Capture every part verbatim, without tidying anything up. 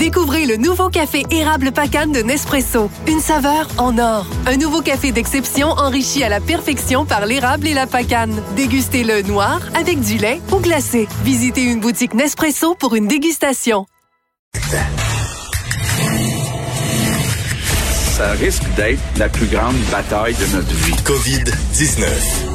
Découvrez le nouveau café érable Pacane de Nespresso. Une saveur en or. Un nouveau café d'exception enrichi à la perfection par l'érable et la pacane. Dégustez-le noir, avec du lait ou glacé. Visitez une boutique Nespresso pour une dégustation. Ça risque d'être la plus grande bataille de notre vie. covid dix-neuf.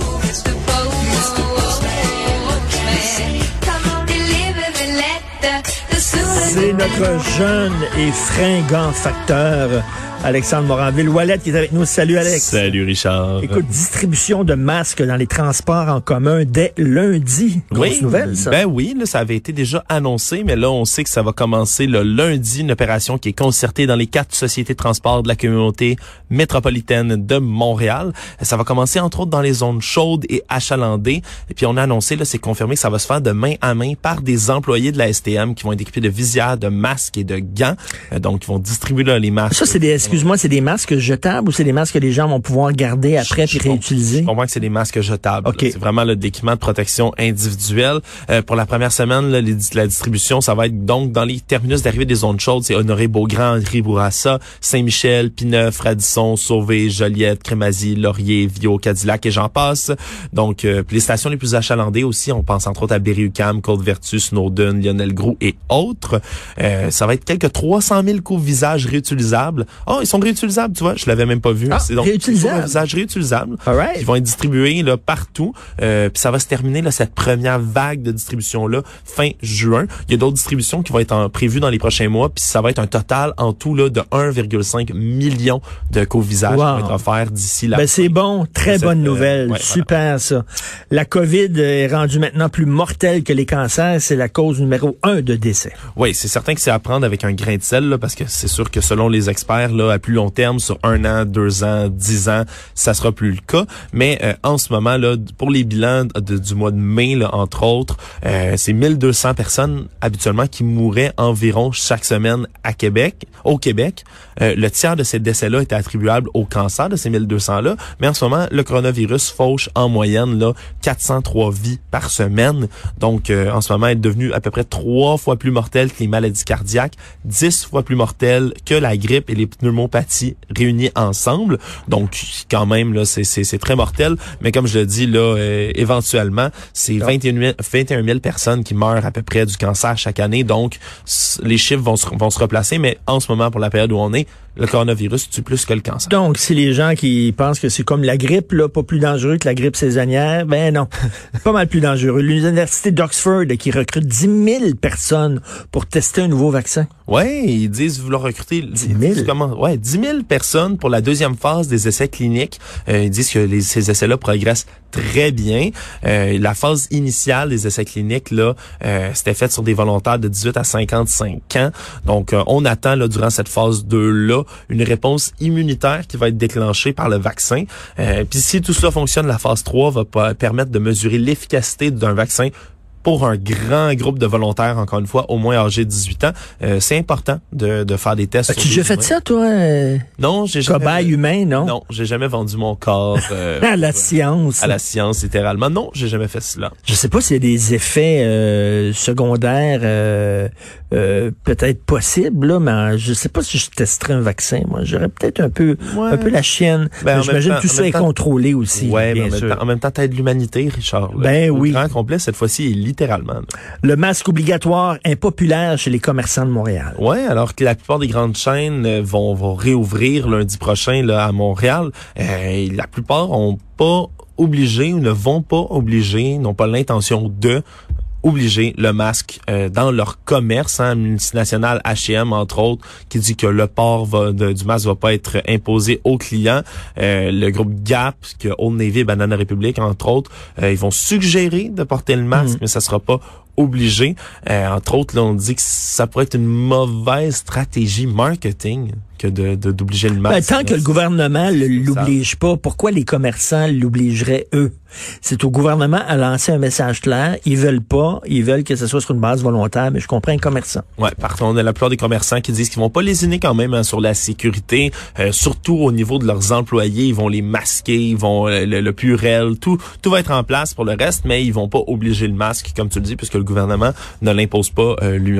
C'est notre jeune et fringant facteur, Alexandre Morin-Villouellette, qui est avec nous. Salut, Alex. Salut, Richard. Écoute, distribution de masques dans les transports en commun dès lundi. Grosse oui, nouvelle, ça. Ben oui, là, ça avait été déjà annoncé, mais là, on sait que ça va commencer le lundi, une opération qui est concertée dans les quatre sociétés de transport de la communauté métropolitaine de Montréal. Ça va commencer, entre autres, dans les zones chaudes et achalandées. Et puis, on a annoncé, là, c'est confirmé que ça va se faire de main à main par des employés de la S T M qui vont être équipés de visières, de masques et de gants. Donc, ils vont distribuer là, les masques. Ça, c'est des, excuse-moi, c'est des masques jetables ou c'est des masques que les gens vont pouvoir garder après puis réutiliser? Je comprends que c'est des masques jetables. Okay. C'est vraiment là, de l'équipement de protection individuelle. Euh, pour la première semaine, là, les, la distribution, ça va être donc dans les terminus d'arrivée des zones chaudes. C'est Honoré-Beaugrand, Henri-Bourassa, Saint-Michel, Pineuf, Radisson, Sauvé, Joliette, Crémazie, Laurier, Viau, Cadillac et j'en passe. Donc, euh, les stations les plus achalandées aussi, on pense entre autres à Berry-UQAM, Côte-Vertu, Snowden, Lionel-Groulx et autres. Euh, ça va être quelques trois cent mille coups-visages réutilisables. Oh, ils sont réutilisables, tu vois, je l'avais même pas vu. Ah, c'est donc réutilisables. visages réutilisables. All right. Ils vont être distribués là partout. Euh, puis ça va se terminer là cette première vague de distribution là fin juin. Il y a d'autres distributions qui vont être en, prévues dans les prochains mois. Puis ça va être un total en tout là de un virgule cinq million de coups-visages wow. qui vont être offerts d'ici là. Ben c'est bon, très cette, bonne nouvelle, euh, ouais, super voilà. Ça. La COVID est rendue maintenant plus mortelle que les cancers, c'est la cause numéro un de décès. Oui, c'est certain que c'est à prendre avec un grain de sel là, parce que c'est sûr que selon les experts là, à plus long terme, sur un an, deux ans, dix ans, ça sera plus le cas. Mais euh, en ce moment là, pour les bilans de, du mois de mai là, entre autres, euh, c'est mille deux cents personnes habituellement qui mouraient environ chaque semaine à Québec, au Québec. Euh, le tiers de ces décès-là était attribuable au cancer de ces mille deux cents là. Mais en ce moment, le coronavirus fauche en moyenne là quatre cent trois vies par semaine. Donc euh, en ce moment, elle est devenue à peu près trois fois plus mortelle que les maladies cardiaques, dix fois plus mortelle que la grippe et les pneumopathies réunis ensemble. Donc, quand même, là, c'est, c'est, c'est très mortel. Mais comme je le dis, là, euh, éventuellement, c'est vingt et un mille personnes qui meurent à peu près du cancer chaque année. Donc, les chiffres vont se, vont se replacer. Mais en ce moment, pour la période où on est, le coronavirus tue plus que le cancer. Donc, si les gens qui pensent que c'est comme la grippe, là, pas plus dangereux que la grippe saisonnière, ben non, pas mal plus dangereux. L'Université d'Oxford qui recrute dix mille personnes pour tester un nouveau vaccin. Ouais, ils disent vouloir recruter dix mille. Comment, ouais, dix mille personnes pour la deuxième phase des essais cliniques. Euh, ils disent que les, ces essais-là progressent très bien. Euh, la phase initiale des essais cliniques, là, euh, c'était faite sur des volontaires de dix-huit à cinquante-cinq ans. Donc, euh, on attend là durant cette phase deux-là une réponse immunitaire qui va être déclenchée par le vaccin. Euh, Puis si tout cela fonctionne, la phase trois va pas permettre de mesurer l'efficacité d'un vaccin pour un grand groupe de volontaires, encore une fois, au moins âgés de dix-huit ans. Euh, c'est important de, de faire des tests. As-tu déjà fait ça, toi? Euh, non, j'ai jamais... Cobaye humain, non? Non, j'ai jamais vendu mon corps... Euh, à la science. À la science, littéralement. Non, j'ai jamais fait cela. Je sais pas s'il y a des effets euh, secondaires euh, euh, peut-être possibles, là, mais je sais pas si je testerais un vaccin. Moi, j'aurais peut-être un peu ouais. un peu la chienne. Ben, j'imagine que tout ça est temps, contrôlé aussi, ouais, bien mais en sûr. Même temps, en même temps, t'aides l'humanité, Richard. Là. Ben Au oui. grand complet, cette fois-ci, est littéralement. Là. Le masque obligatoire impopulaire chez les commerçants de Montréal. Ouais, alors que la plupart des grandes chaînes vont, vont réouvrir lundi prochain là à Montréal. Euh, la plupart ont pas obligé ou ne vont pas obliger, n'ont pas l'intention de obliger le masque euh, dans leur commerce, hein, multinational H et M entre autres, qui dit que le port va, de, du masque va pas être imposé aux clients. Euh, le groupe Gap, que Old Navy et Banana Republic entre autres, euh, ils vont suggérer de porter le masque, mmh. mais ça sera pas obligé. Euh, entre autres, là, on dit que ça pourrait être une mauvaise stratégie marketing que de, de d'obliger le masque. Ben, tant que le gouvernement ne l'oblige pas, pourquoi les commerçants l'obligeraient eux? C'est au gouvernement à lancer un message clair. Ils veulent pas, ils veulent que ce soit sur une base volontaire, mais je comprends un commerçant. Ouais, par contre, on a la plupart des commerçants qui disent qu'ils vont pas lésiner quand même hein, sur la sécurité, euh, surtout au niveau de leurs employés. Ils vont les masquer, ils vont euh, le, le purel, tout tout va être en place pour le reste, mais ils vont pas obliger le masque, comme tu le dis, puisque le gouvernement ne l'impose pas euh, lui-même.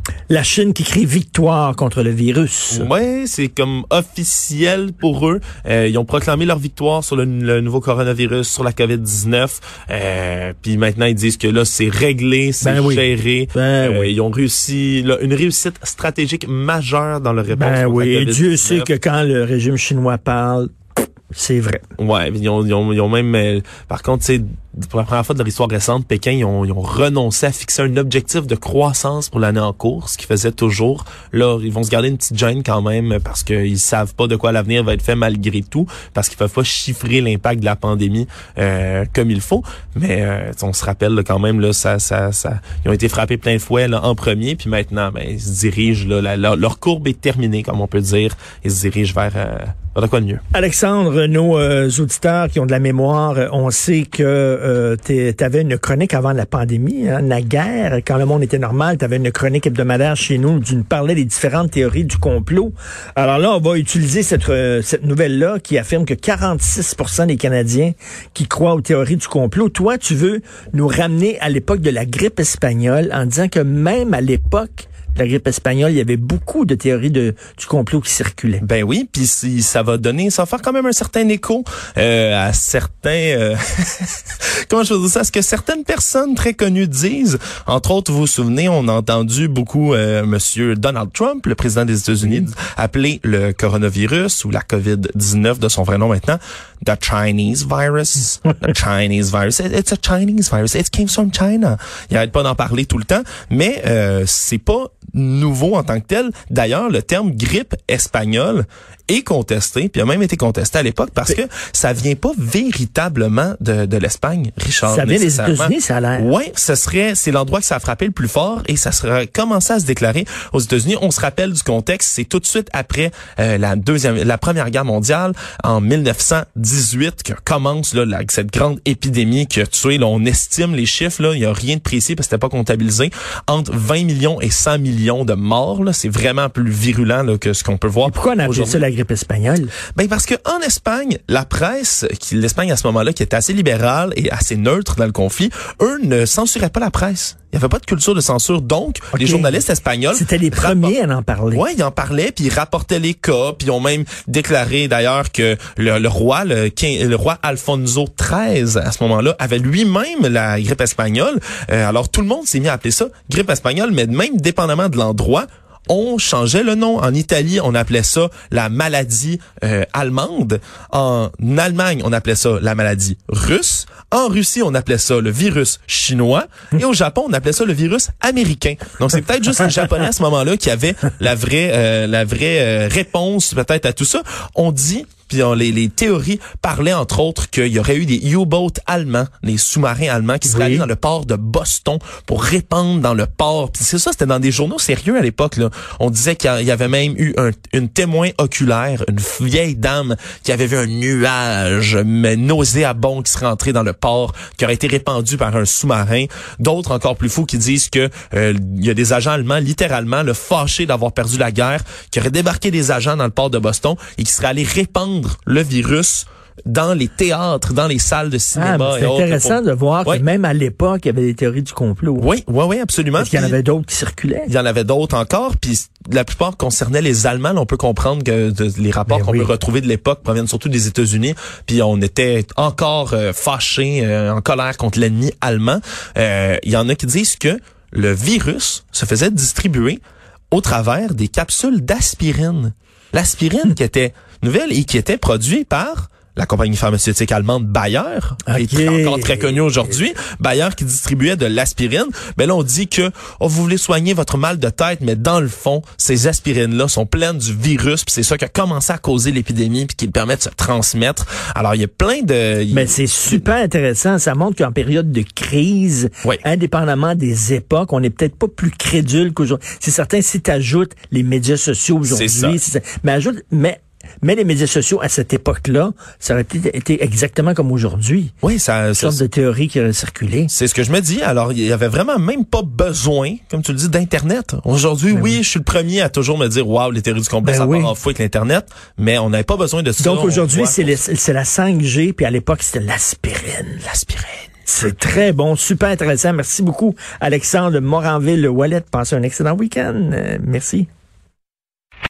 La Chine qui crie victoire contre le virus. Ouais, c'est comme officiel pour eux. Euh, ils ont proclamé leur victoire sur le, le nouveau coronavirus, sur la covid dix-neuf. Euh, puis maintenant, ils disent que là, c'est réglé, c'est ben oui. géré. Ben euh, oui. Ils ont réussi là, une réussite stratégique majeure dans leur réponse. Ben oui, et Dieu dix-neuf. sait que quand le régime chinois parle, c'est vrai. Ouais, ils ont, ils ont, ils ont même... Euh, par contre, tu sais, pour la première fois de leur histoire récente, Pékin, ils ont, ils ont renoncé à fixer un objectif de croissance pour l'année en cours, ce qu'ils faisaient toujours. Là, ils vont se garder une petite gêne quand même parce qu'ils savent pas de quoi l'avenir va être fait malgré tout, parce qu'ils peuvent pas chiffrer l'impact de la pandémie euh, comme il faut. Mais euh, on se rappelle là, quand même, là, ça, ça, ça, ils ont été frappés plein de fouet là, en premier, puis maintenant, ben, ils se dirigent, là, la, la, leur courbe est terminée, comme on peut dire. Ils se dirigent vers... Euh, de quoi de mieux. Alexandre, nos euh, auditeurs qui ont de la mémoire, on sait que euh, tu avais une chronique avant la pandémie, hein, naguère, quand le monde était normal, tu avais une chronique hebdomadaire chez nous où tu nous parlais des différentes théories du complot. Alors là, on va utiliser cette, euh, cette nouvelle-là qui affirme que quarante-six pour cent des Canadiens qui croient aux théories du complot. Toi, tu veux nous ramener à l'époque de la grippe espagnole en disant que même à l'époque la grippe espagnole, il y avait beaucoup de théories de, du complot qui circulaient. Ben oui, puis si, ça va donner, ça va faire quand même un certain écho euh, à certains... Euh, comment je veux dire ça? Ce que certaines personnes très connues disent. Entre autres, vous vous souvenez, on a entendu beaucoup euh, Monsieur Donald Trump, le président des États-Unis, mmh. appeler le coronavirus ou la covid dix-neuf de son vrai nom maintenant, the Chinese virus. The Chinese virus. It's a Chinese virus. It came from China. Il arrête pas d'en parler tout le temps, mais euh, c'est pas nouveau en tant que tel. D'ailleurs, le terme grippe espagnole est contesté, puis a même été contesté à l'époque parce que ça vient pas véritablement de, de l'Espagne, Richard. Ça vient des États-Unis, ça a l'air. Oui, ce serait, c'est l'endroit que ça a frappé le plus fort et ça serait commencé à se déclarer aux États-Unis. On se rappelle du contexte, c'est tout de suite après euh, la deuxième, la première guerre mondiale en mille neuf cent dix-huit que commence là la, cette grande épidémie qui a tué. Là, on estime les chiffres là, il y a rien de précis parce que c'était pas comptabilisé, entre vingt millions et cent millions de morts. Là, c'est vraiment plus virulent là, que ce qu'on peut voir. Et pourquoi on a appelé ça la grippe espagnole? Ben parce que en Espagne, la presse, qui l'Espagne à ce moment-là, qui était assez libérale et assez neutre dans le conflit, eux ne censuraient pas la presse. Il n'y avait pas de culture de censure, donc okay. les journalistes espagnols... C'était les premiers à en parler. Oui, ils en parlaient, puis ils rapportaient les cas, puis ils ont même déclaré d'ailleurs que le, le roi, le, le roi Alfonso treize, à ce moment-là, avait lui-même la grippe espagnole. Euh, alors tout le monde s'est mis à appeler ça grippe espagnole, mais même dépendamment de l'endroit, on changeait le nom. En Italie, on appelait ça la maladie euh, allemande. En Allemagne, on appelait ça la maladie russe. En Russie, on appelait ça le virus chinois. Et au Japon, on appelait ça le virus américain. Donc, c'est peut-être juste les Japonais à ce moment-là qui avaient la vraie, euh, la vraie euh, réponse peut-être à tout ça. On dit... Puis on, les, les théories parlaient entre autres qu'il y aurait eu des U-boats allemands, des sous-marins allemands qui seraient oui. allés dans le port de Boston pour répandre dans le port. Puis c'est ça, c'était dans des journaux sérieux à l'époque. Là. On disait qu'il y avait même eu un, une témoin oculaire, une vieille dame qui avait vu un nuage mais nauséabond qui serait entré dans le port, qui aurait été répandu par un sous-marin. D'autres encore plus fous qui disent que euh, il y a des agents allemands littéralement le fâchés d'avoir perdu la guerre, qui auraient débarqué des agents dans le port de Boston et qui seraient allés répandre le virus dans les théâtres, dans les salles de cinéma. Ah, c'est intéressant pour... de voir ouais. que même à l'époque, il y avait des théories du complot. Oui, oui, oui, absolument. Parce qu'il y en avait d'autres qui circulaient. Il y en avait d'autres encore, puis la plupart concernaient les Allemands. Là, on peut comprendre que de, les rapports ben qu'on oui. peut retrouver de l'époque proviennent surtout des États-Unis, puis on était encore euh, fâchés, euh, en colère contre l'ennemi allemand. Euh, il y en a qui disent que le virus se faisait distribuer au travers des capsules d'aspirine. L'aspirine qui était nouvelle et qui était produite par la compagnie pharmaceutique allemande Bayer, okay. qui est encore très connue aujourd'hui. Bayer qui distribuait de l'aspirine. Mais là, on dit que oh, vous voulez soigner votre mal de tête, mais dans le fond, ces aspirines-là sont pleines du virus, puis c'est ça qui a commencé à causer l'épidémie, puis qui le permet de se transmettre. Alors, il y a plein de... Mais c'est super intéressant. Ça montre qu'en période de crise, oui. indépendamment des époques, on n'est peut-être pas plus crédule qu'aujourd'hui. C'est certain, si tu ajoutes les médias sociaux aujourd'hui, c'est ça. C'est ça. mais ajoute... mais Mais les médias sociaux, à cette époque-là, ça aurait peut-être été exactement comme aujourd'hui. Oui, ça... Une sorte ça, de théorie qui aurait circulé. C'est ce que je me dis. Alors, il y avait vraiment même pas besoin, comme tu le dis, d'Internet. Aujourd'hui, ben oui, oui, je suis le premier à toujours me dire, waouh, les théories du complot, ben ça oui. part en fou avec l'Internet. Mais on n'avait pas besoin de ça. Donc, aujourd'hui, c'est, c'est la cinq G, puis à l'époque, c'était l'aspirine. L'aspirine. C'est très bon, super intéressant. Merci beaucoup, Alexandre Moranville-Ouellet. Passez un excellent week-end. Euh, merci.